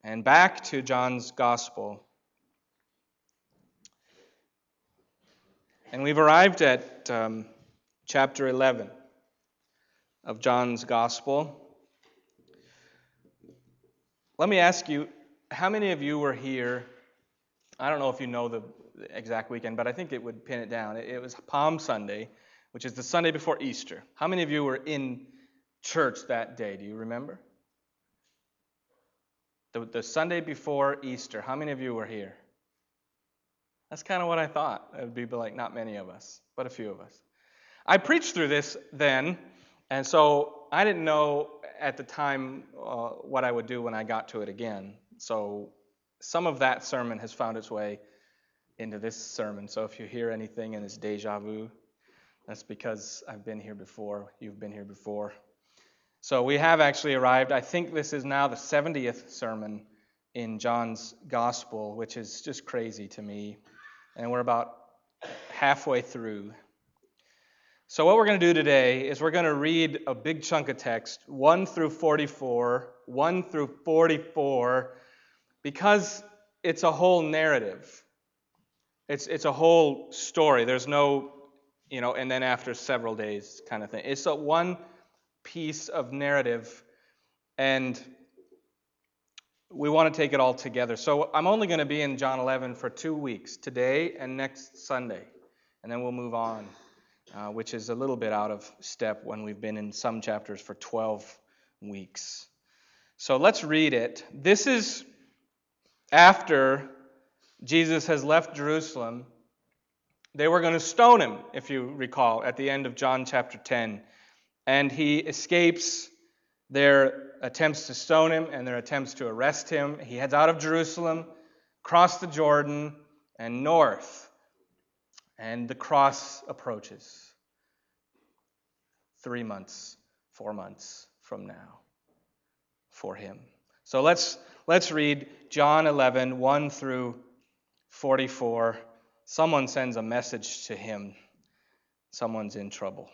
and back to John's Gospel. And we've arrived at chapter 11 of John's Gospel. Let me ask you, how many of you were here? I don't know if you know the exact weekend, but I think it would pin it down. It was Palm Sunday, which is the Sunday before Easter. How many of you were in church that day? Do you remember? The Sunday before Easter. How many of you were here? That's kind of what I thought. It would be like not many of us, but a few of us. I preached through this then, and so I didn't know at the time what I would do when I got to it again. So some of that sermon has found its way into this sermon. So if you hear anything and it's deja vu, that's because I've been here before. You've been here before. So we have actually arrived. I think this is now the 70th sermon in John's Gospel, which is just crazy to me. And we're about halfway through. So what we're going to do today is we're going to read a big chunk of text, 1 through 44, because it's a whole narrative. It's a whole story. There's no, and then after several days kind of thing. It's a one piece of narrative, and we want to take it all together. So I'm only going to be in John 11 for 2 weeks, today and next Sunday, and then we'll move on, which is a little bit out of step when we've been in some chapters for 12 weeks. So let's read it. This is after Jesus has left Jerusalem. They were going to stone him, if you recall, at the end of John chapter 10. And he escapes their attempts to stone him and their attempts to arrest him. He heads out of Jerusalem, across the Jordan, and north. And the cross approaches 3 months, 4 months from now for him. So let's read John 11, 1 through 44. Someone sends a message to him. Someone's in trouble.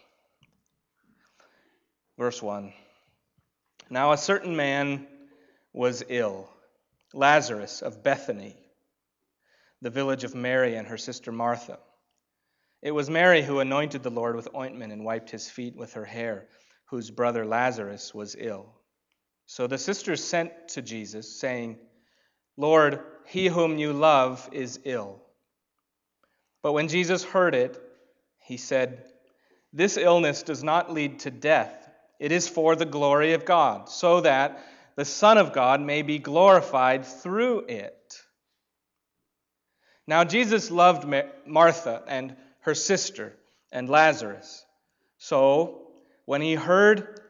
Verse 1. Now a certain man was ill, Lazarus of Bethany, the village of Mary and her sister Martha. It was Mary who anointed the Lord with ointment and wiped his feet with her hair, whose brother Lazarus was ill. So the sisters sent to Jesus, saying, Lord, he whom you love is ill. But when Jesus heard it, he said, This illness does not lead to death. It is for the glory of God, so that the Son of God may be glorified through it. Now Jesus loved Martha and her sister and Lazarus. So when he heard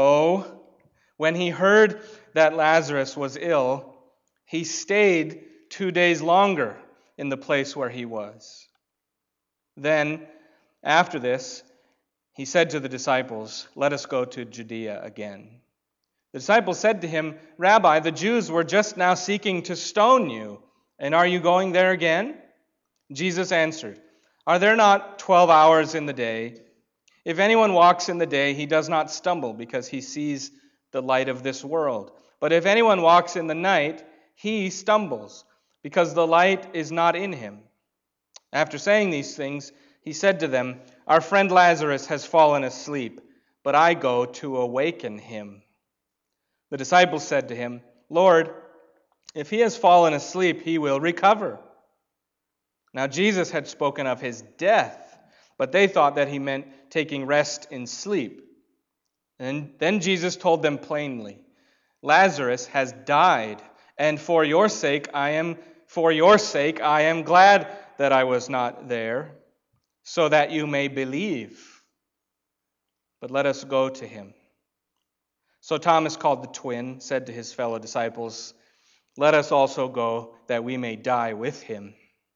that Lazarus was ill, he stayed 2 days longer in the place where he was. Then, after this, he said to the disciples, Let us go to Judea again. The disciples said to him, Rabbi, the Jews were just now seeking to stone you, and are you going there again? Jesus answered, Are there not 12 hours in the day? If anyone walks in the day, he does not stumble, because he sees the light of this world. But if anyone walks in the night, he stumbles, because the light is not in him. After saying these things, he said to them, Our friend Lazarus has fallen asleep, but I go to awaken him. The disciples said to him, Lord, if he has fallen asleep, he will recover. Now Jesus had spoken of his death, but they thought that he meant taking rest in sleep. And then Jesus told them plainly, Lazarus has died, and for your sake I am glad that I was not there, so that you may believe. But let us go to him. So Thomas, called the twin, said to his fellow disciples, Let us also go, that we may die with him.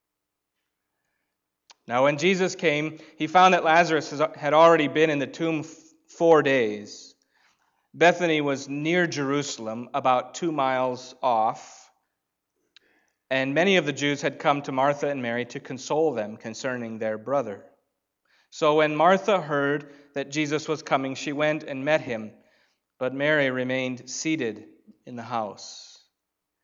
Now when Jesus came, he found that Lazarus had already been in the tomb 4 days. Bethany was near Jerusalem, about 2 miles off. And many of the Jews had come to Martha and Mary to console them concerning their brother. So when Martha heard that Jesus was coming, she went and met him, but Mary remained seated in the house.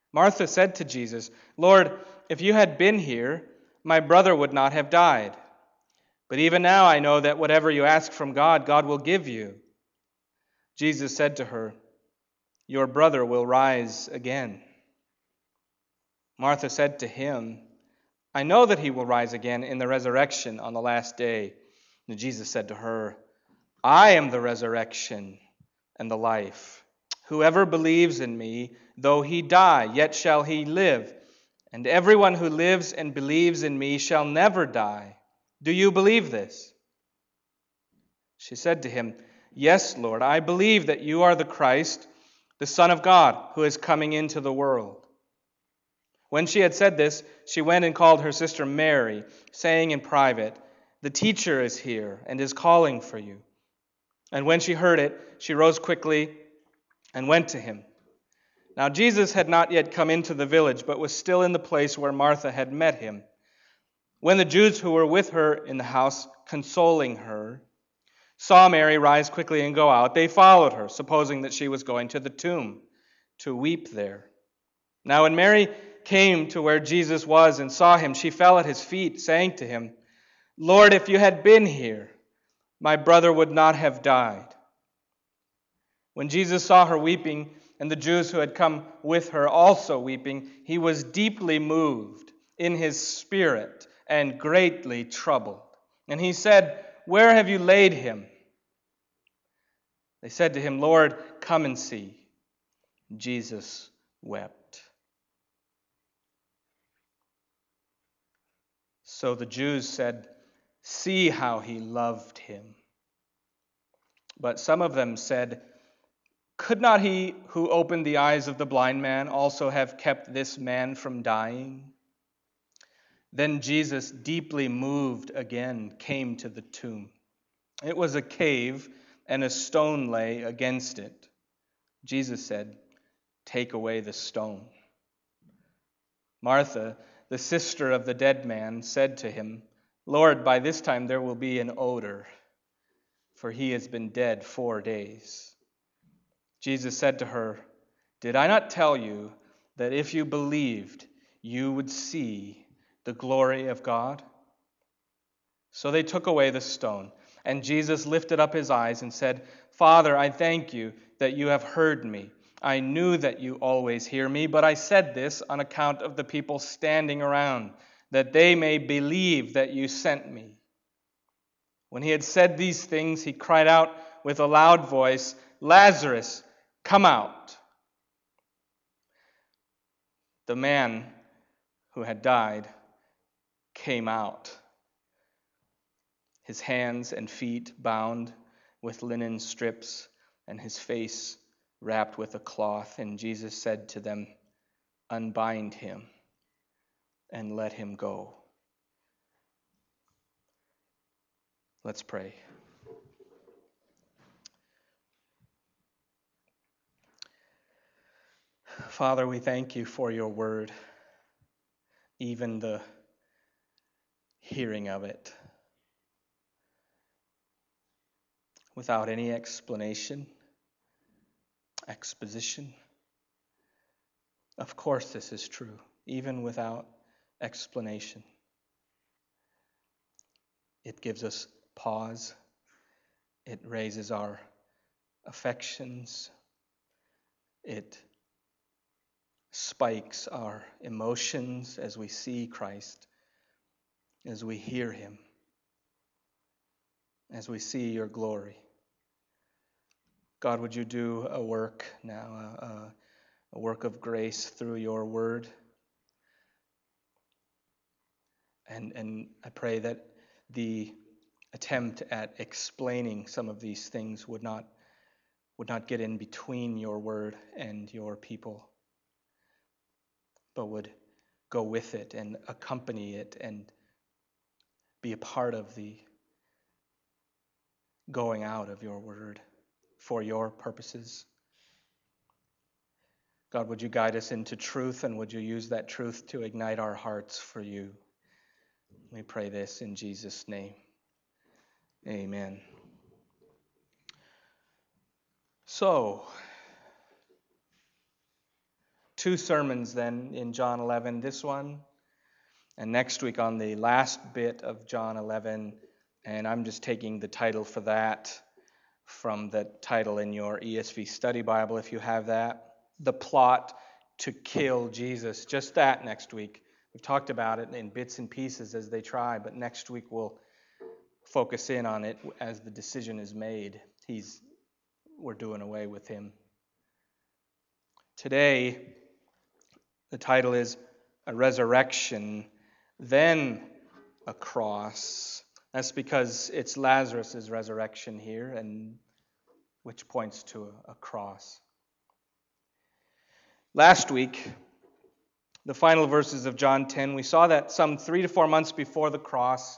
Martha said to Jesus, "Lord, if you had been here, my brother would not have died. But even now I know that whatever you ask from God, God will give you." Jesus said to her, "Your brother will rise again." Martha said to him, "I know that he will rise again in the resurrection on the last day." And Jesus said to her, "I am the resurrection and the life. Whoever believes in me, though he die, yet shall he live. And everyone who lives and believes in me shall never die. Do you believe this?" She said to him, "Yes, Lord, I believe that you are the Christ, the Son of God, who is coming into the world." When she had said this, she went and called her sister Mary, saying in private, "The teacher is here and is calling for you." And when she heard it, she rose quickly and went to him. Now Jesus had not yet come into the village, but was still in the place where Martha had met him. When the Jews who were with her in the house, consoling her, saw Mary rise quickly and go out, they followed her, supposing that she was going to the tomb to weep there. Now when Mary came to where Jesus was and saw him, she fell at his feet, saying to him, "Lord, if you had been here, my brother would not have died." When Jesus saw her weeping, and the Jews who had come with her also weeping, he was deeply moved in his spirit and greatly troubled. And he said, "Where have you laid him?" They said to him, "Lord, come and see." Jesus wept. So the Jews said, "See how he loved him." But some of them said, "Could not he who opened the eyes of the blind man also have kept this man from dying?" Then Jesus, deeply moved again, came to the tomb. It was a cave, and a stone lay against it. Jesus said, "Take away the stone." Martha, the sister of the dead man, said to him, "Lord, by this time there will be an odor, for he has been dead 4 days." Jesus said to her, "Did I not tell you that if you believed, you would see the glory of God?" So they took away the stone, and Jesus lifted up his eyes and said, "Father, I thank you that you have heard me. I knew that you always hear me, but I said this on account of the people standing around, that they may believe that you sent me." When he had said these things, he cried out with a loud voice, "Lazarus, come out." The man who had died came out, his hands and feet bound with linen strips, and his face wrapped with a cloth. And Jesus said to them, "Unbind him and let him go." Let's pray. Father, we thank you for your word, even the hearing of it, without any exposition. Of course, this is true, even without explanation. It gives us pause. It raises our affections. It spikes our emotions as we see Christ, as we hear him, as we see your glory. God, would you do a work now, a work of grace through your word? And I pray that the attempt at explaining some of these things would not get in between your word and your people, but would go with it and accompany it and be a part of the going out of your word for your purposes. God, would you guide us into truth, and would you use that truth to ignite our hearts for you? We pray this in Jesus' name. Amen. So, 2 sermons then in John 11, this one, and next week on the last bit of John 11, and I'm just taking the title for that from the title in your ESV Study Bible, if you have that. The plot to kill Jesus. Just that next week. We've talked about it in bits and pieces as they try, but next week we'll focus in on it as the decision is made. We're doing away with him. Today, the title is A Resurrection, then a Cross. That's because it's Lazarus' resurrection here, and which points to a cross. Last week, the final verses of John 10, we saw that some 3 to 4 months before the cross,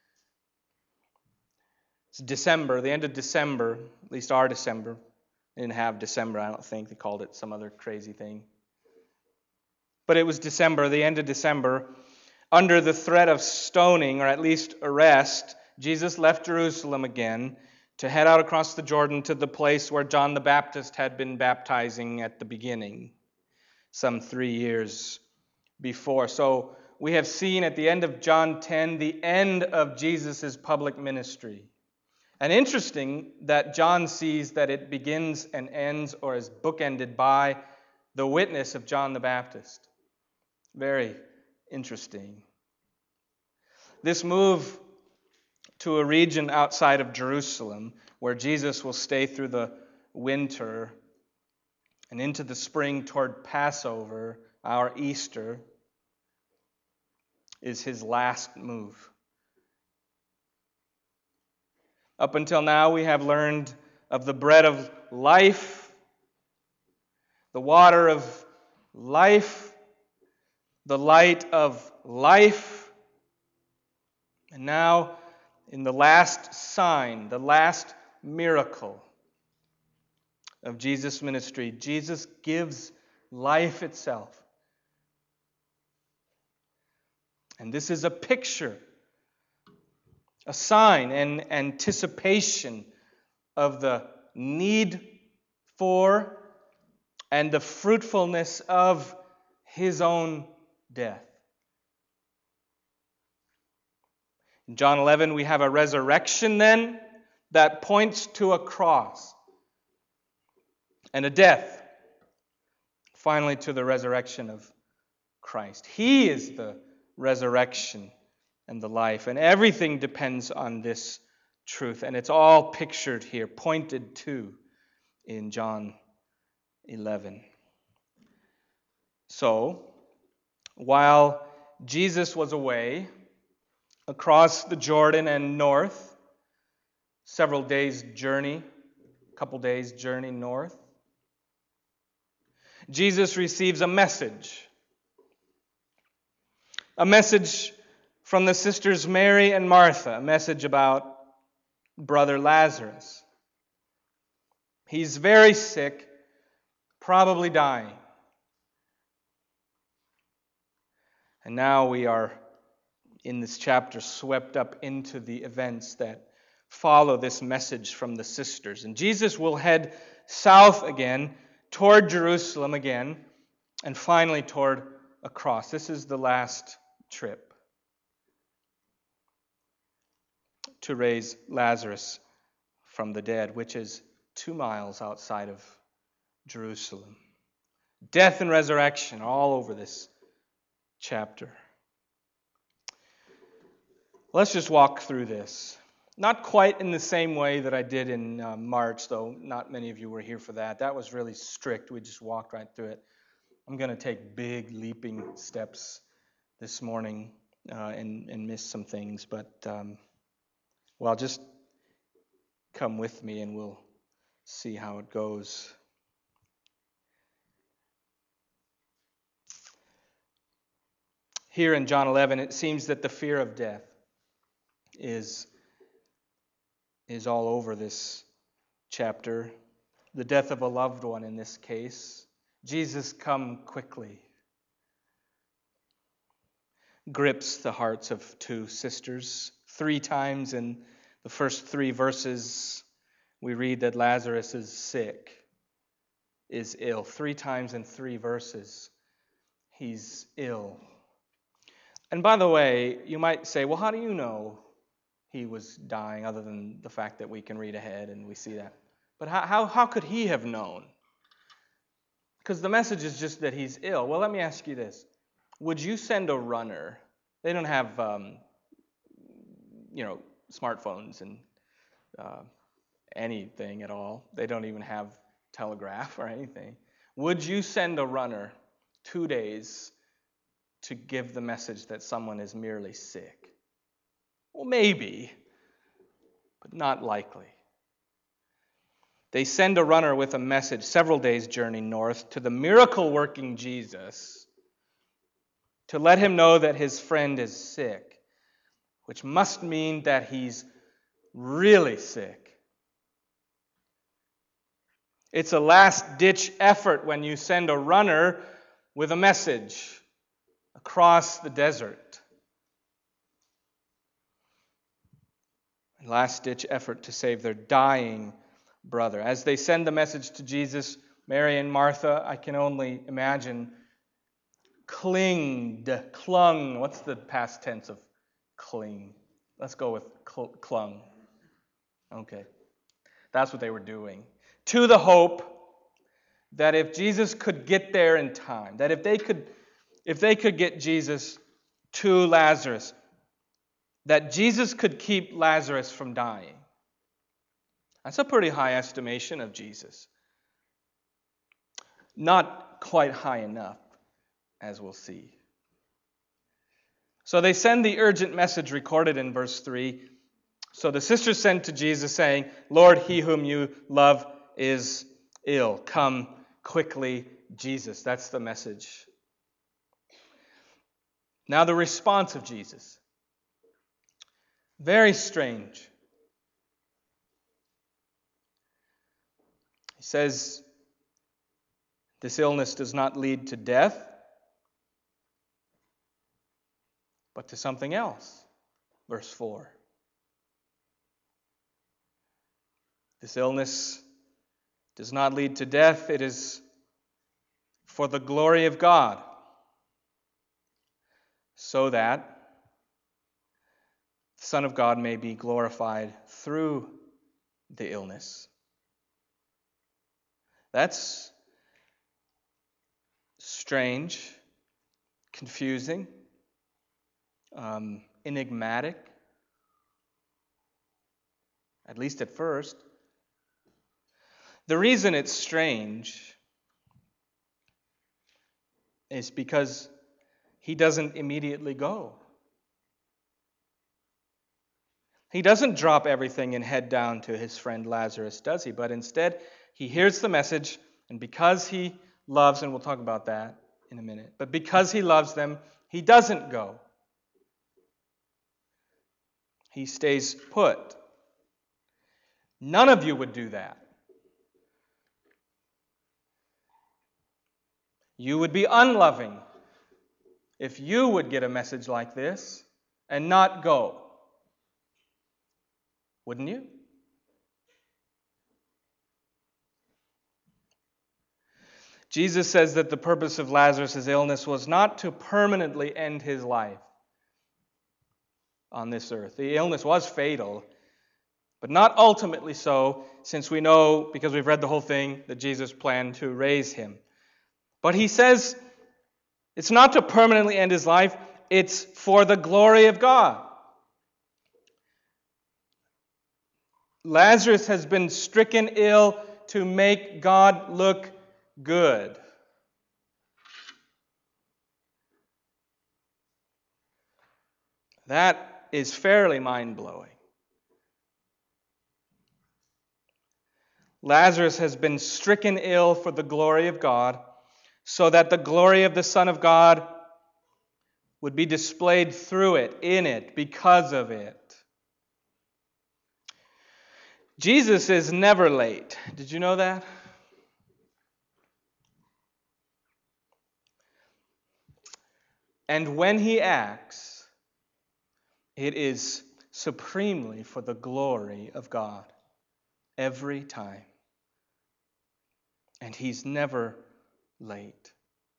it's December, the end of December, at least our December. They didn't have December, I don't think. They called it some other crazy thing. But it was December, the end of December. Under the threat of stoning, or at least arrest, Jesus left Jerusalem again to head out across the Jordan to the place where John the Baptist had been baptizing at the beginning, some 3 years before. So we have seen at the end of John 10 the end of Jesus' public ministry. And interesting that John sees that it begins and ends or is bookended by the witness of John the Baptist. Very interesting. This move to a region outside of Jerusalem, where Jesus will stay through the winter and into the spring toward Passover, our Easter, is his last move. Up until now, we have learned of the bread of life, the water of life, the light of life. And now, in the last sign, the last miracle of Jesus' ministry, Jesus gives life itself. And this is a picture, a sign and anticipation of the need for and the fruitfulness of his own death. In John 11, we have a resurrection then that points to a cross and a death, finally to the resurrection of Christ. He is the resurrection and the life, and everything depends on this truth, and it's all pictured here, pointed to in John 11. So, while Jesus was away across the Jordan and north, several days' journey, a couple days' journey north, Jesus receives a message from the sisters Mary and Martha, a message about brother Lazarus. He's very sick, probably dying. And now we are, in this chapter, swept up into the events that follow this message from the sisters. And Jesus will head south again, toward Jerusalem again, and finally toward a cross. This is the last trip to raise Lazarus from the dead, which is 2 miles outside of Jerusalem. Death and resurrection all over this chapter. Let's just walk through this. Not quite in the same way that I did in March, though not many of you were here for that. That was really strict. We just walked right through it. I'm going to take big leaping steps this morning and miss some things, but well, just come with me and we'll see how it goes. Here in John 11, it seems that the fear of death is all over this chapter. The death of a loved one in this case. Jesus, come quickly. Grips the hearts of 2 sisters. 3 times in the first 3 verses, we read that Lazarus is sick. is ill. 3 times in 3 verses, he's ill. And by the way, you might say, well, how do you know he was dying, other than the fact that we can read ahead and we see that? But how could he have known? Because the message is just that he's ill. Well, let me ask you this. Would you send a runner? They don't have, smartphones and anything at all. They don't even have telegraph or anything. Would you send a runner 2 days to give the message that someone is merely sick? Well, maybe, but not likely. They send a runner with a message several days' journey north to the miracle-working Jesus to let him know that his friend is sick, which must mean that he's really sick. It's a last-ditch effort when you send a runner with a message across the desert. A last-ditch effort to save their dying brother. As they send the message to Jesus, Mary and Martha, I can only imagine, clung. What's the past tense of cling? Let's go with clung. Okay. That's what they were doing. To the hope that if Jesus could get there in time, that if they could get Jesus to Lazarus, that Jesus could keep Lazarus from dying. That's a pretty high estimation of Jesus. Not quite high enough, as we'll see. So they send the urgent message recorded in verse 3. So the sisters sent to Jesus saying, Lord, he whom you love is ill. Come quickly, Jesus. That's the message. Now the response of Jesus. Very strange. He says, this illness does not lead to death, but to something else. Verse 4. This illness does not lead to death. It is for the glory of God, so that the Son of God may be glorified through the illness. That's strange, confusing, enigmatic, at least at first. The reason it's strange is because he doesn't immediately go. He doesn't drop everything and head down to his friend Lazarus, does he? But instead, he hears the message, and because he loves, and we'll talk about that in a minute, but because he loves them, he doesn't go. He stays put. None of you would do that. You would be unloving if you would get a message like this and not go. Wouldn't you? Jesus says that the purpose of Lazarus' illness was not to permanently end his life on this earth. The illness was fatal, but not ultimately so, since we know, because we've read the whole thing, that Jesus planned to raise him. But he says it's not to permanently end his life, it's for the glory of God. Lazarus has been stricken ill to make God look good. That is fairly mind-blowing. Lazarus has been stricken ill for the glory of God, so that the glory of the Son of God would be displayed through it, in it, because of it. Jesus is never late. Did you know that? And when he acts, it is supremely for the glory of God. Every time. And He's never late.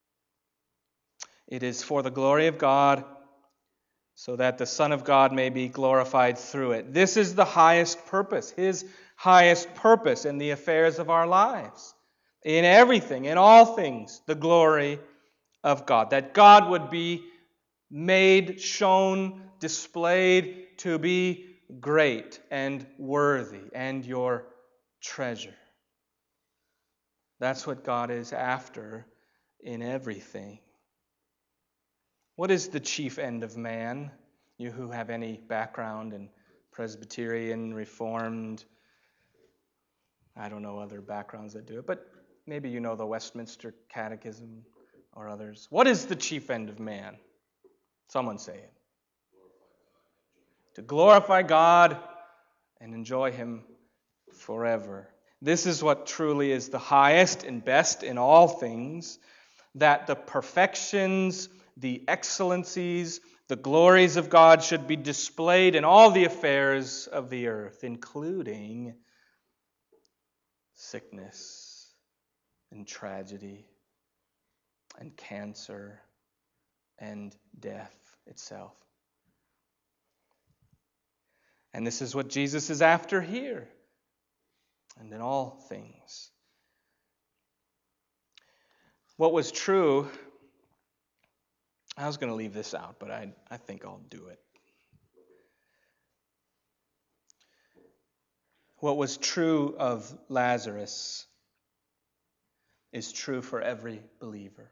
It is for the glory of God, so that the Son of God may be glorified through it. This is the highest purpose, His highest purpose in the affairs of our lives. In everything, in all things, the glory of God. That God would be made, shown, displayed to be great and worthy and your treasure. That's what God is after in everything. What is the chief end of man? You who have any background in Presbyterian, Reformed, I don't know other backgrounds that do it, but maybe you know the Westminster Catechism or others. What is the chief end of man? Someone say it. To glorify God and enjoy Him forever. This is what truly is the highest and best in all things, that the perfections, the excellencies, the glories of God should be displayed in all the affairs of the earth, including sickness and tragedy and cancer and death itself. And this is what Jesus is after here and in all things. What was true, I was going to leave this out, but I think I'll do it. What was true of Lazarus is true for every believer.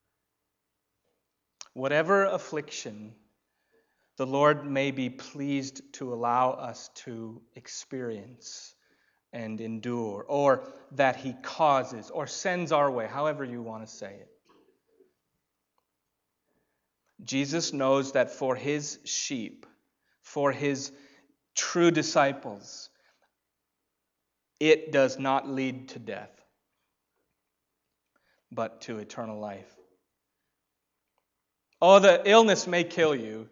Whatever affliction the Lord may be pleased to allow us to experience and endure, or that He causes or sends our way, however you want to say it. Jesus knows that for His sheep, for His true disciples, it does not lead to death, but to eternal life. Oh, the illness may kill you,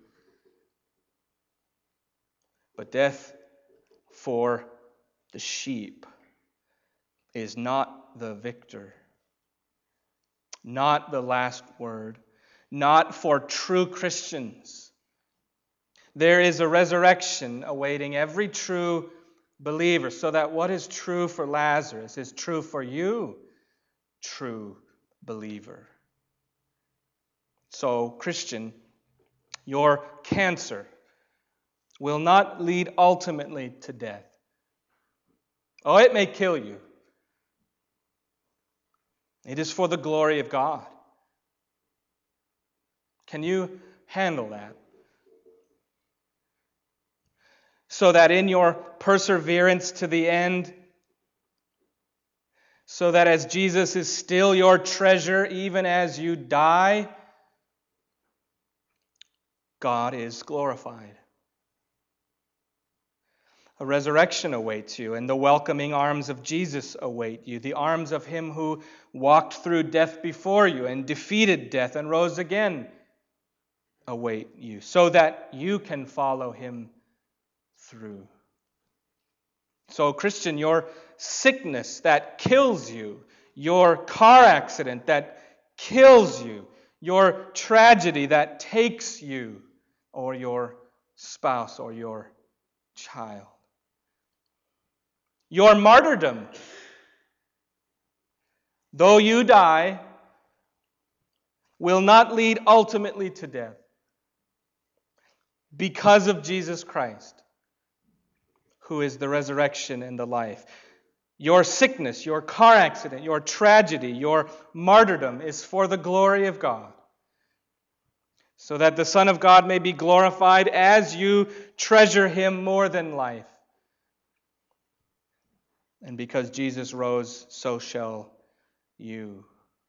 but death for the sheep is not the victor, not the last word, not for true Christians. There is a resurrection awaiting every true believer, so that what is true for Lazarus is true for you, true believer. So, Christian, your cancer will not lead ultimately to death. Oh, it may kill you. It is for the glory of God. Can you handle that? So that in your perseverance to the end, so that as Jesus is still your treasure, even as you die, God is glorified. A resurrection awaits you, and the welcoming arms of Jesus await you, the arms of Him who walked through death before you and defeated death and rose again await you, so that you can follow Him through. So, Christian, your sickness that kills you, your car accident that kills you, your tragedy that takes you, or your spouse or your child, your martyrdom, though you die, will not lead ultimately to death because of Jesus Christ, who is the resurrection and the life. Your sickness, your car accident, your tragedy, your martyrdom is for the glory of God, so that the Son of God may be glorified as you treasure Him more than life. And because Jesus rose, so shall you.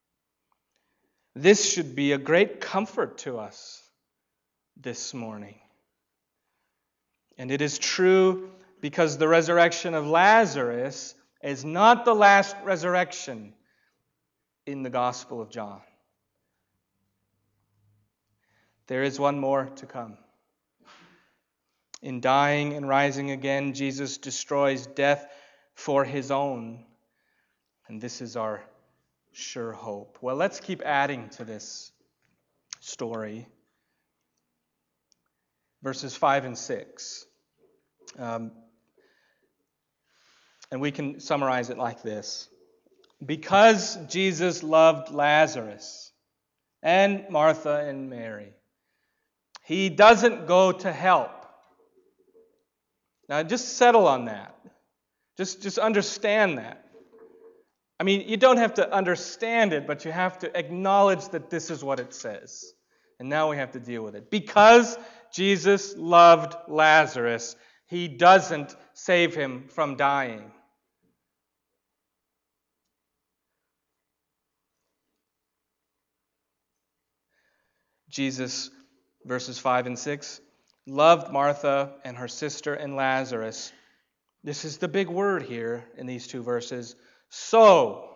This should be a great comfort to us this morning. And it is true because the resurrection of Lazarus is not the last resurrection in the Gospel of John. There is one more to come. In dying and rising again, Jesus destroys death for His own. And this is our sure hope. Well, let's keep adding to this story. Verses 5 and 6. And we can summarize it like this. Because Jesus loved Lazarus and Martha and Mary, he doesn't go to help. Now just settle on that. Just understand that. I mean, you don't have to understand it, but you have to acknowledge that this is what it says. And now we have to deal with it. Because Jesus loved Lazarus, he doesn't save him from dying. Jesus, verses 5 and 6, loved Martha and her sister and Lazarus. This is the big word here in these two verses. So,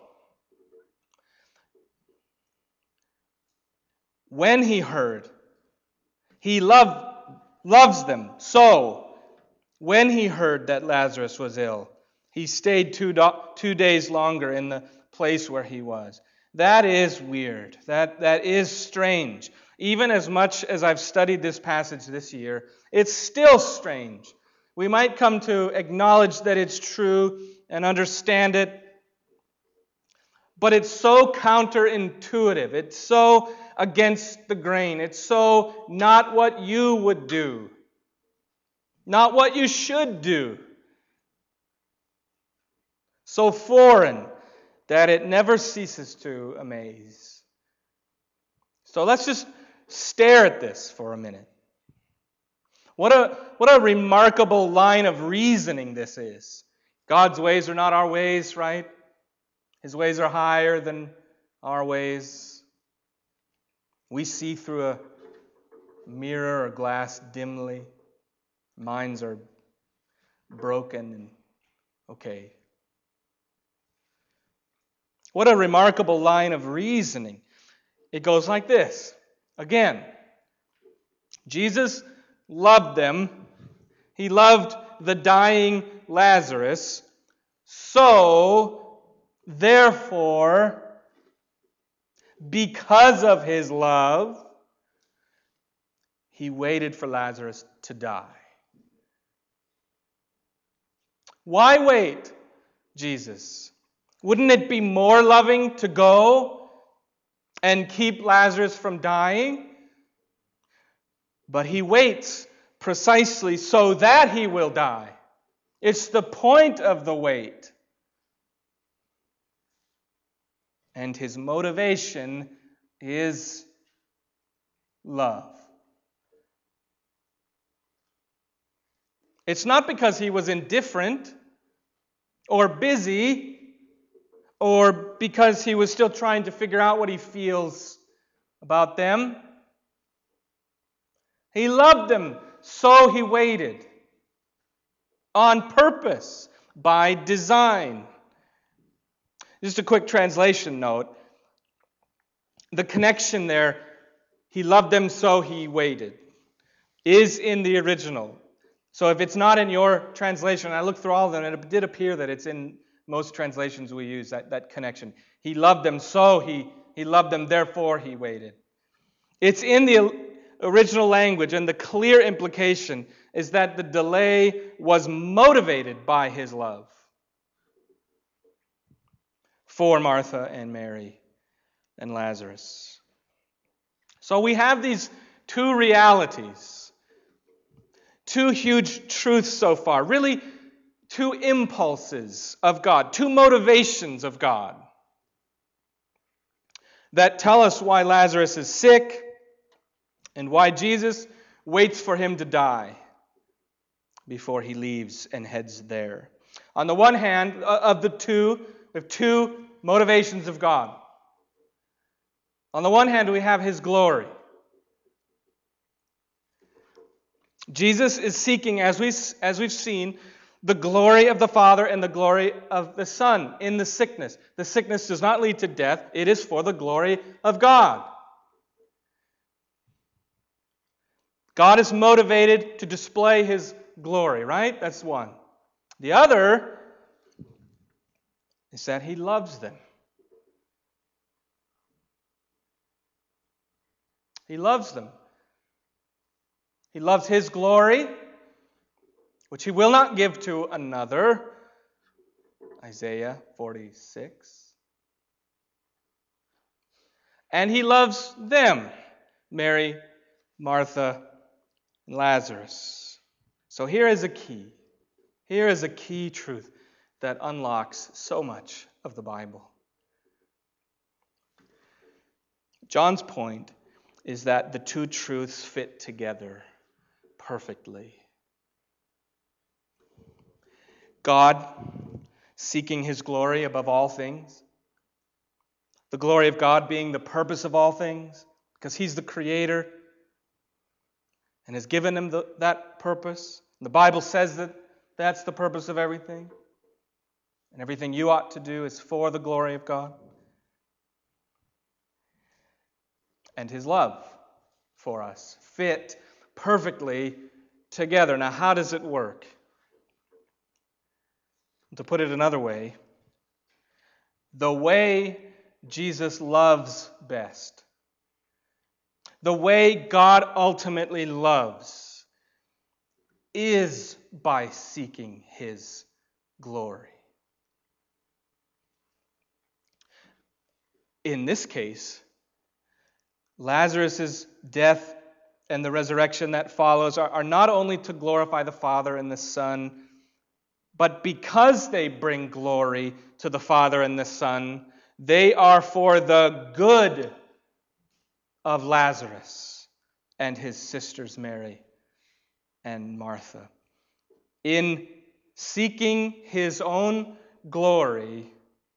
when he heard, he loves them. So, when he heard that Lazarus was ill, he stayed 2 days longer in the place where he was. That is weird. That is strange. Even as much as I've studied this passage this year, it's still strange. We might come to acknowledge that it's true and understand it, but it's so counterintuitive. It's so against the grain. It's so not what you would do. Not what you should do. So foreign that it never ceases to amaze. So let's just stare at this for a minute. What a remarkable line of reasoning this is. God's ways are not our ways, right? His ways are higher than our ways. We see through a mirror or glass dimly. Minds are broken and okay. What a remarkable line of reasoning. It goes like this. Again, Jesus loved them. He loved the dying Lazarus. So, therefore, because of his love, he waited for Lazarus to die. Why wait, Jesus? Wouldn't it be more loving to go and keep Lazarus from dying? But he waits precisely so that he will die. It's the point of the wait. And his motivation is love. It's not because he was indifferent or busy or because he was still trying to figure out what he feels about them. He loved them, so he waited. On purpose, by design. Just a quick translation note. The connection there, he loved them, so he waited, is in the original. So if it's not in your translation, I looked through all of them, and it did appear that it's in most translations we use, that connection. He loved them, so he loved them, therefore he waited. It's in the original language, and the clear implication is that the delay was motivated by his love for Martha and Mary and Lazarus. So we have these two realities, two huge truths so far, really two impulses of God, two motivations of God that tell us why Lazarus is sick and why Jesus waits for him to die before he leaves and heads there. On the one hand, of the two, we have two motivations of God. On the one hand, we have his glory. Jesus is seeking, as we've seen, the glory of the Father and the glory of the Son in the sickness. The sickness does not lead to death. It is for the glory of God. God is motivated to display his glory, right? That's one. The other is that he loves them. He loves them. He loves His glory, which He will not give to another. Isaiah 46. And He loves them, Mary, Martha, and Lazarus. So here is a key. Here is a key truth that unlocks so much of the Bible. John's point is that the two truths fit together perfectly. God seeking His glory above all things, the glory of God being the purpose of all things, because He's the Creator and has given Him that purpose. The Bible says that that's the purpose of everything, and everything you ought to do is for the glory of God. And His love for us fit perfectly together. Now, how does it work? To put it another way, the way Jesus loves best, the way God ultimately loves, is by seeking His glory. In this case, Lazarus' death and the resurrection that follows are not only to glorify the Father and the Son, but because they bring glory to the Father and the Son, they are for the good of Lazarus and his sisters Mary and Martha. In seeking His own glory,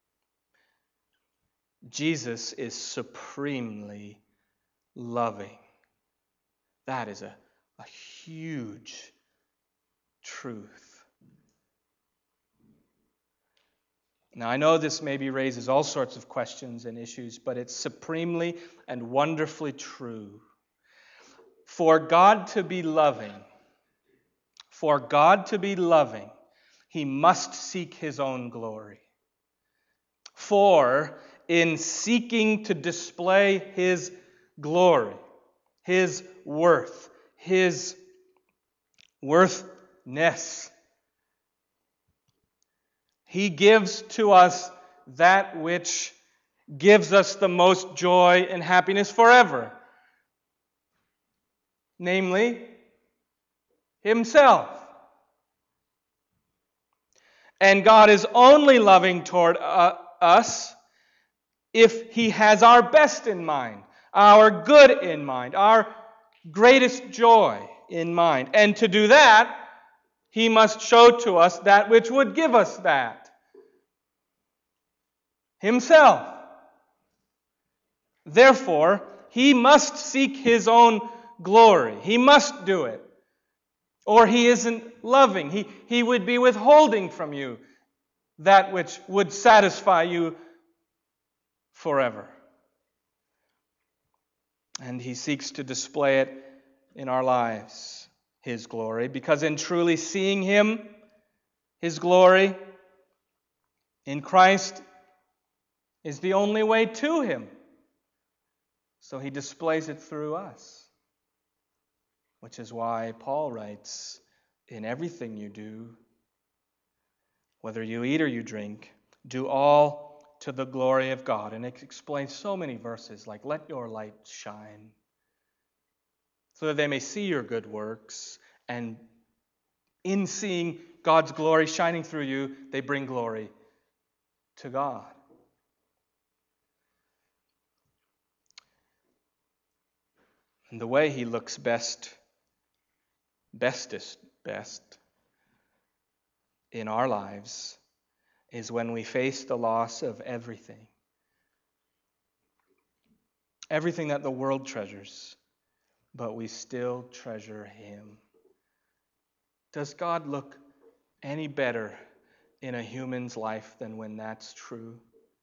Jesus is supremely loving. That is a huge truth. Now, I know this maybe raises all sorts of questions and issues, but it's supremely and wonderfully true. For God to be loving, He must seek His own glory. For in seeking to display His glory, His worth, His worthness, He gives to us that which gives us the most joy and happiness forever. Namely, Himself. And God is only loving toward us if He has our best in mind, our good in mind, our greatest joy in mind. And to do that, He must show to us that which would give us that. Himself. Therefore, He must seek His own glory. He must do it. Or He isn't loving. He would be withholding from you that which would satisfy you forever. And He seeks to display it in our lives, His glory, because in truly seeing Him, His glory, in Christ is the only way to Him. So He displays it through us. Which is why Paul writes, in everything you do, whether you eat or you drink, do all to the glory of God. And it explains so many verses like, let your light shine, so that they may see your good works, and in seeing God's glory shining through you, they bring glory to God. And the way He looks bestest in our lives is when we face the loss of everything. Everything that the world treasures, but we still treasure Him. Does God look any better in a human's life than when that's true?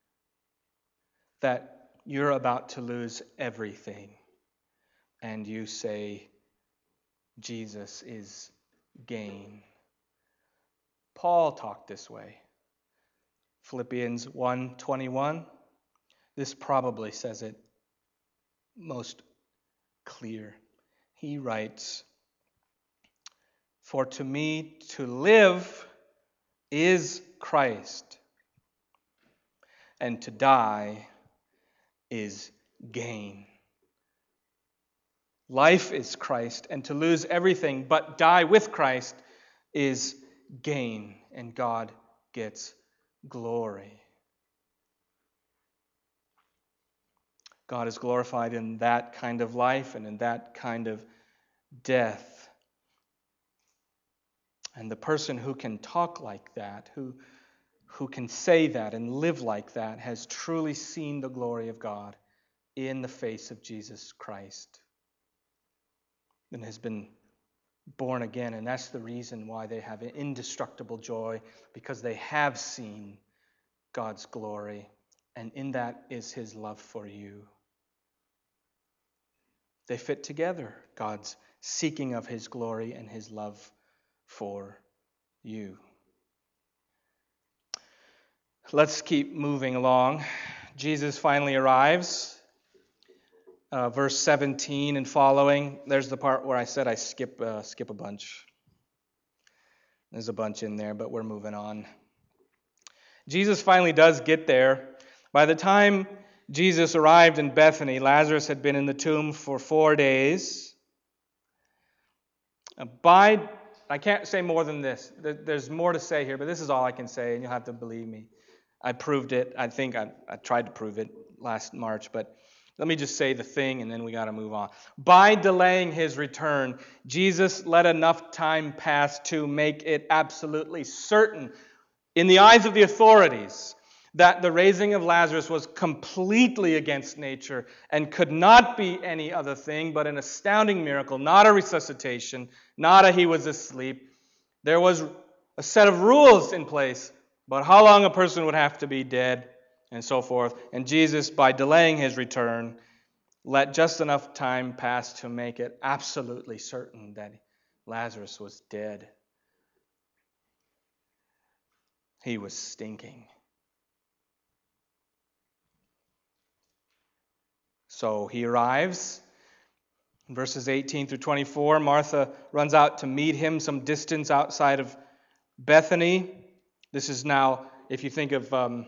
That you're about to lose everything, and you say, Jesus is gain. Paul talked this way. Philippians 1:21. This probably says it most clear. He writes, "For to me to live is Christ, and to die is gain." Life is Christ, and to lose everything but die with Christ is gain, and God gets glory. God is glorified in that kind of life and in that kind of death. And the person who can talk like that, who can say that and live like that, has truly seen the glory of God in the face of Jesus Christ and has been born again. And that's the reason why they have an indestructible joy, because they have seen God's glory, and in that is His love for you. They fit together, God's seeking of His glory and His love for you. Let's keep moving along. Jesus finally arrives. Verse 17 and following. There's the part where I said I skip a bunch. There's a bunch in there, but we're moving on. Jesus finally does get there. By the time Jesus arrived in Bethany, Lazarus had been in the tomb for 4 days. I can't say more than this. There's more to say here, but this is all I can say, and you'll have to believe me. I proved it. I think I tried to prove it last March, but let me just say the thing, and then we got to move on. By delaying His return, Jesus let enough time pass to make it absolutely certain in the eyes of the authorities that the raising of Lazarus was completely against nature and could not be any other thing but an astounding miracle, not a resuscitation, not a he was asleep. There was a set of rules in place about how long a person would have to be dead and so forth. And Jesus, by delaying His return, let just enough time pass to make it absolutely certain that Lazarus was dead. He was stinking. So He arrives. In verses 18 through 24, Martha runs out to meet Him some distance outside of Bethany. This is now, if you think of from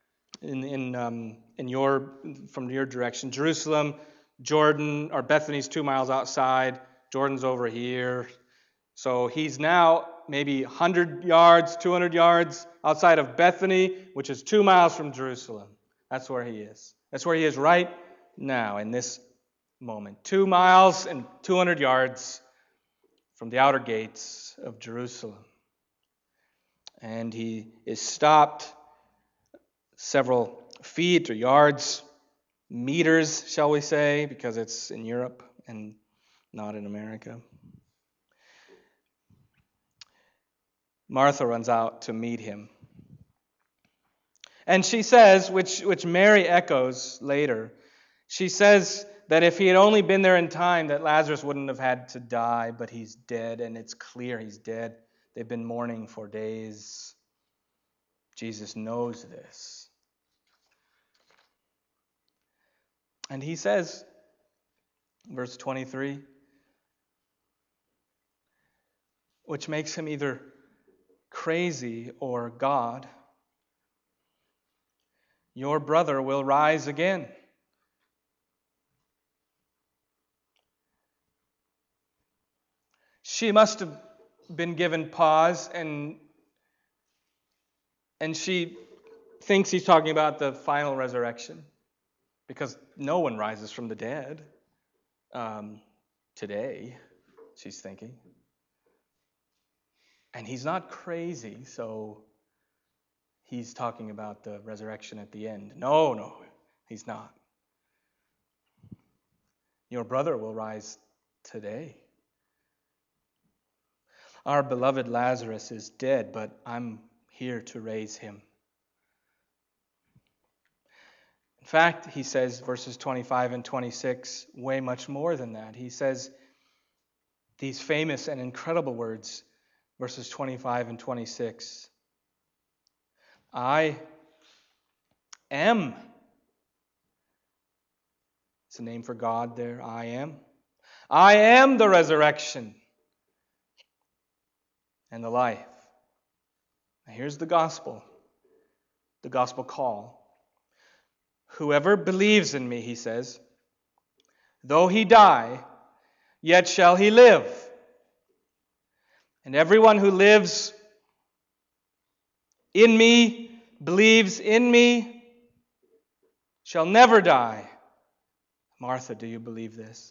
your direction, Jerusalem, Jordan, or Bethany's 2 miles outside. Jordan's over here. So He's now maybe 100 yards, 200 yards outside of Bethany, which is 2 miles from Jerusalem. That's where He is. That's where He is right now in this moment. 2 miles and 200 yards from the outer gates of Jerusalem. And He is stopped several feet or yards, meters, shall we say, because it's in Europe and not in America. Martha runs out to meet Him. And she says, which Mary echoes later, she says that if He had only been there in time, that Lazarus wouldn't have had to die, but he's dead, and it's clear he's dead. They've been mourning for days. Jesus knows this. And He says, verse 23, which makes Him either crazy or God, "Your brother will rise again." She must have been given pause, and she thinks He's talking about the final resurrection, because no one rises from the dead today, she's thinking. And He's not crazy, so He's talking about the resurrection at the end. No, He's not. Your brother will rise today. Our beloved Lazarus is dead, but I'm here to raise him. In fact, He says, verses 25 and 26, way much more than that. He says these famous and incredible words, verses 25 and 26. I am. It's a name for God there, I am. I am the resurrection and the life. Now here's the gospel call. Whoever believes in me, he says, though he die, yet shall he live. And everyone who lives in me, believes in me, shall never die. Martha, do you believe this?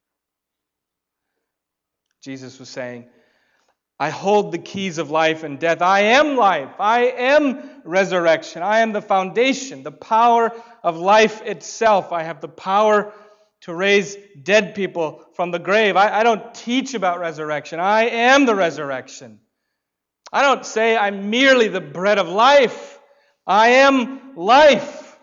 Jesus was saying, I hold the keys of life and death. I am life. I am resurrection. I am the foundation, the power of life itself. I have the power to raise dead people from the grave. I don't teach about resurrection. I am the resurrection. I don't say I'm merely the bread of life. I am life.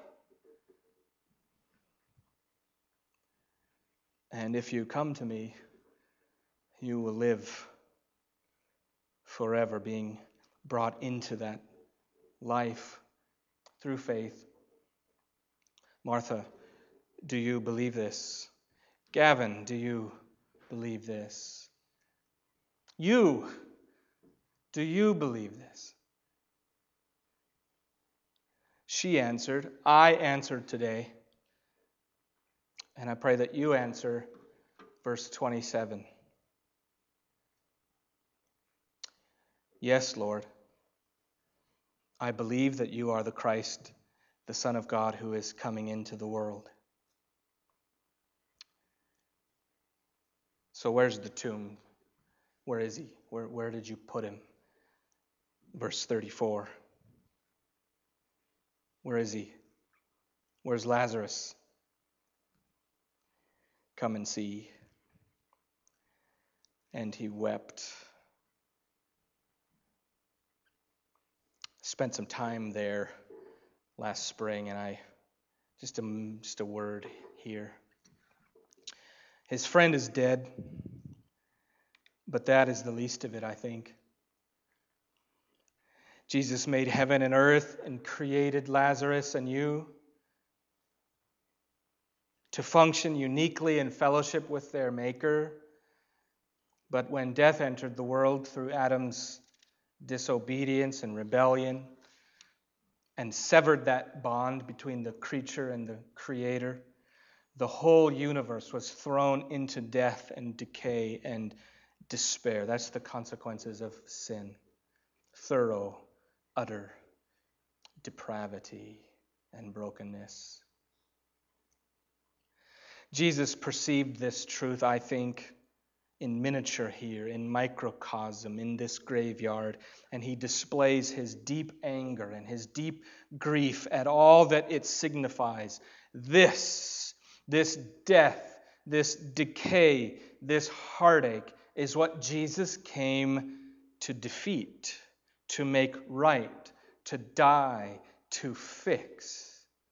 And if you come to me, you will live forever, being brought into that life through faith. Martha, do you believe this? Gavin, do you believe this? You, do you believe this? She answered, I answered today. And I pray that you answer verse 27. Yes, Lord, I believe that you are the Christ, the Son of God who is coming into the world. So where's the tomb? Where is he? Where did you put him? Verse 34. Where is he? Where's Lazarus? Come and see. And he wept. Spent some time there last spring, and I just a word here. His friend is dead, but that is the least of it, I think. Jesus made heaven and earth and created Lazarus and you to function uniquely in fellowship with their Maker. But when death entered the world through Adam's disobedience and rebellion and severed that bond between the creature and the Creator, the whole universe was thrown into death and decay and despair. That's the consequences of sin. Thorough, utter depravity and brokenness. Jesus perceived this truth, I think, in miniature here, in microcosm, in this graveyard, and he displays his deep anger and his deep grief at all that it signifies. This death, this decay, this heartache is what Jesus came to defeat, to make right, to die, to fix.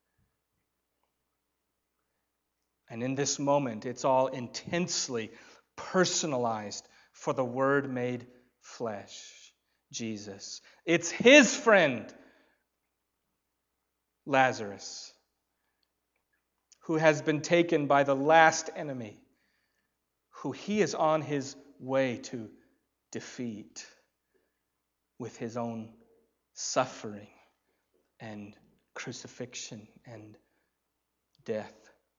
And in this moment, it's all intensely personalized for the Word made flesh, Jesus. It's his friend, Lazarus, who has been taken by the last enemy, who he is on his way to defeat with his own suffering and crucifixion and death.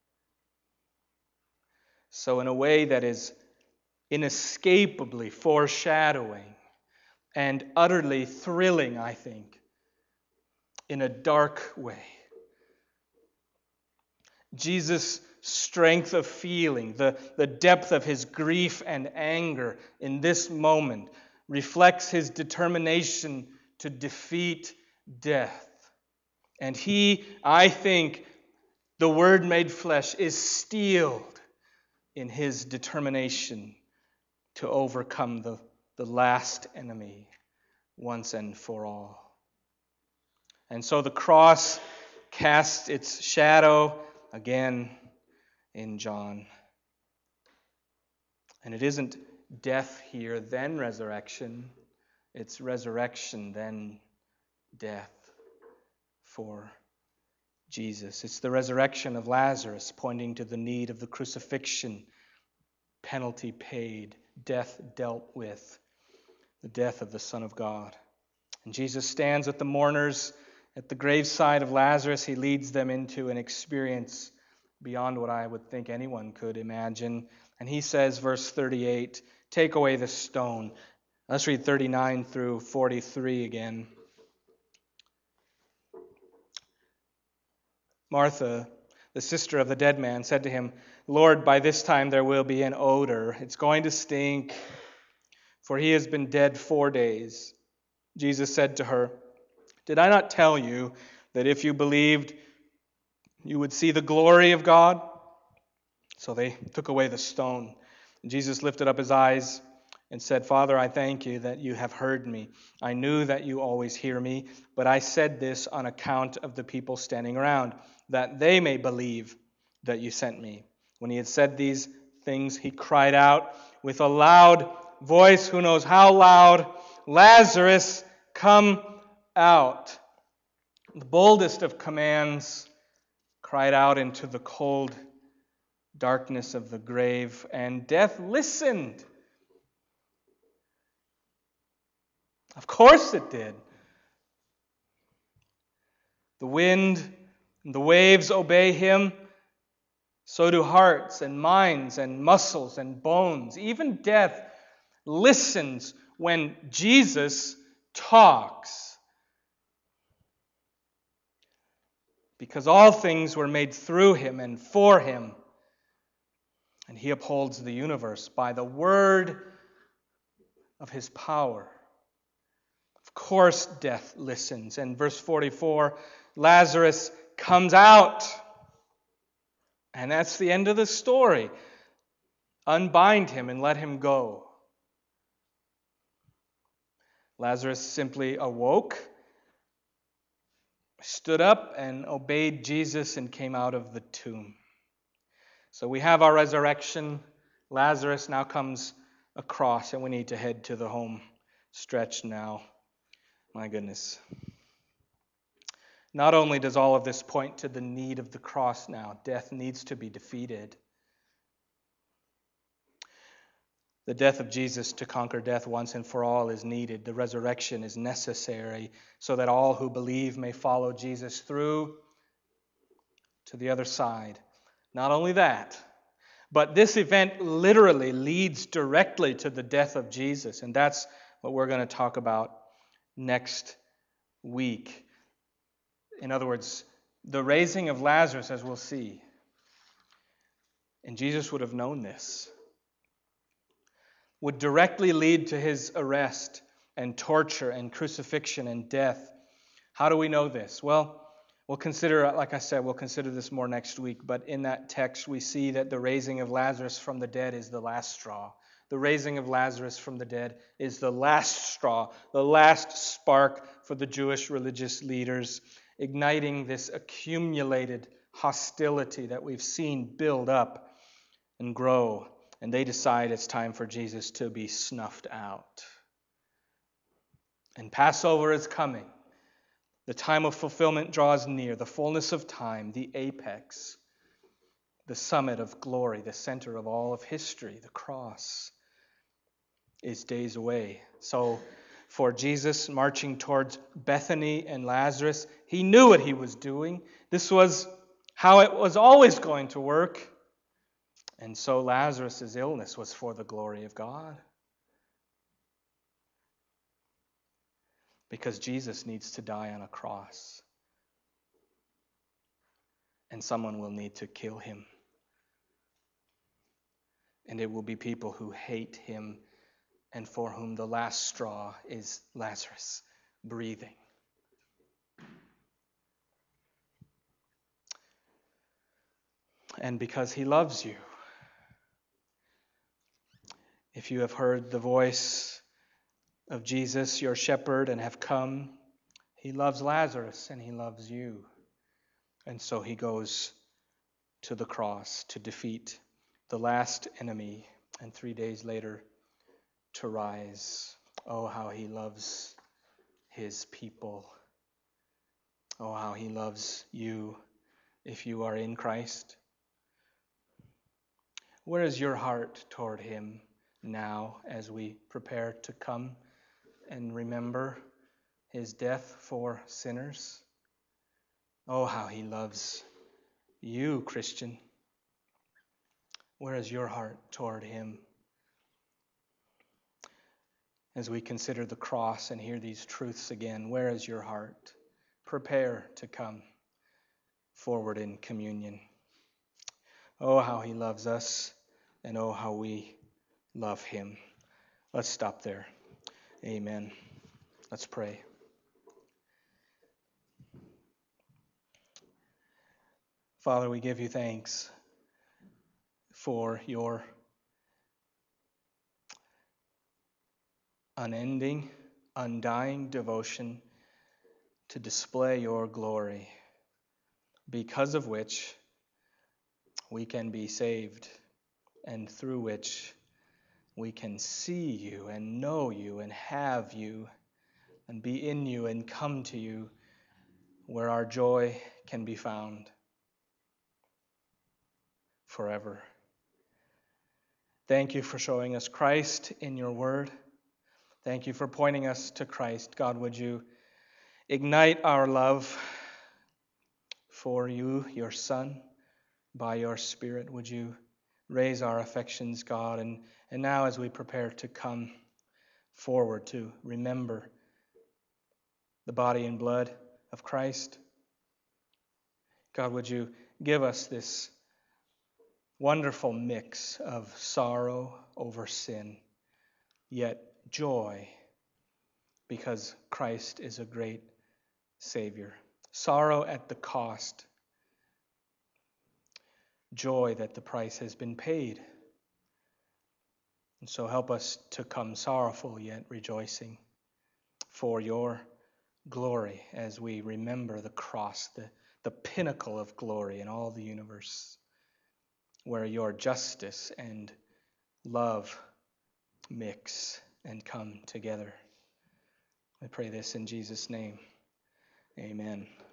So in a way that is inescapably foreshadowing and utterly thrilling, I think, in a dark way, Jesus' strength of feeling, the depth of his grief and anger in this moment reflects his determination to defeat death. And he, I think, the Word made flesh, is steeled in his determination to overcome the last enemy once and for all. And so the cross casts its shadow again in John. And it isn't death here, then resurrection. It's resurrection, then death for Jesus. It's the resurrection of Lazarus, pointing to the need of the crucifixion, penalty paid, death dealt with, the death of the Son of God. And Jesus stands with the mourners at the graveside of Lazarus. He leads them into an experience beyond what I would think anyone could imagine. And he says, verse 38, take away the stone. Let's read 39 through 43 again. Martha, the sister of the dead man, said to him, Lord, by this time there will be an odor. It's going to stink, for he has been dead 4 days. Jesus said to her, did I not tell you that if you believed, you would see the glory of God? So they took away the stone. Jesus lifted up his eyes and said, Father, I thank you that you have heard me. I knew that you always hear me, but I said this on account of the people standing around, that they may believe that you sent me. When he had said these things, he cried out with a loud voice, who knows how loud, Lazarus, come out. The boldest of commands cried out into the cold darkness of the grave, and death listened. Of course it did. The wind and the waves obey him. So do hearts and minds and muscles and bones. Even death listens when Jesus talks. Because all things were made through him and for him. And he upholds the universe by the word of his power. Of course, death listens. And verse 44, Lazarus comes out. And that's the end of the story. Unbind him and let him go. Lazarus simply awoke, stood up, and obeyed Jesus and came out of the tomb. So we have our resurrection. Lazarus now comes across, and we need to head to the home stretch now. My goodness. Not only does all of this point to the need of the cross now, death needs to be defeated. The death of Jesus to conquer death once and for all is needed. The resurrection is necessary so that all who believe may follow Jesus through to the other side. Not only that, but this event literally leads directly to the death of Jesus, and that's what we're going to talk about next week. In other words, the raising of Lazarus, as we'll see, and Jesus would have known this, would directly lead to his arrest and torture and crucifixion and death. How do we know this? Well, we'll consider, like I said, we'll consider this more next week, but in that text we see that the raising of Lazarus from the dead is the last straw. The raising of Lazarus from the dead is the last straw, the last spark for the Jewish religious leaders, igniting this accumulated hostility that we've seen build up and grow. And they decide it's time for Jesus to be snuffed out. And Passover is coming. The time of fulfillment draws near, the fullness of time, the apex, the summit of glory, the center of all of history, the cross, is days away. So for Jesus marching towards Bethany and Lazarus, he knew what he was doing. This was how it was always going to work. And so Lazarus' illness was for the glory of God. Because Jesus needs to die on a cross. And someone will need to kill him. And it will be people who hate him and for whom the last straw is Lazarus breathing. And because he loves you. If you have heard the voice of Jesus, your shepherd, and have come, he loves Lazarus and he loves you. And so he goes to the cross to defeat the last enemy, and 3 days later to rise. Oh, how he loves his people. Oh, how he loves you if you are in Christ. Where is your heart toward him now as we prepare to come and remember his death for sinners? Oh, how he loves you, Christian. Where is your heart toward him? As we consider the cross and hear these truths again, where is your heart? Prepare to come forward in communion. Oh, how he loves us, and oh, how we love him. Let's stop there. Amen. Let's pray. Father, we give you thanks for your unending, undying devotion to display your glory, because of which we can be saved, and through which we can see you and know you and have you and be in you and come to you, where our joy can be found forever. Thank you for showing us Christ in your word. Thank you for pointing us to Christ. God, would you ignite our love for you, your Son, by your Spirit? Would you raise our affections, God? And now as we prepare to come forward to remember the body and blood of Christ, God, would you give us this wonderful mix of sorrow over sin, yet joy, because Christ is a great Savior. Sorrow at the cost, joy that the price has been paid. And so help us to come sorrowful yet rejoicing for your glory as we remember the cross, the pinnacle of glory in all the universe, where your justice and love mix and come together. I pray this in Jesus' name. Amen.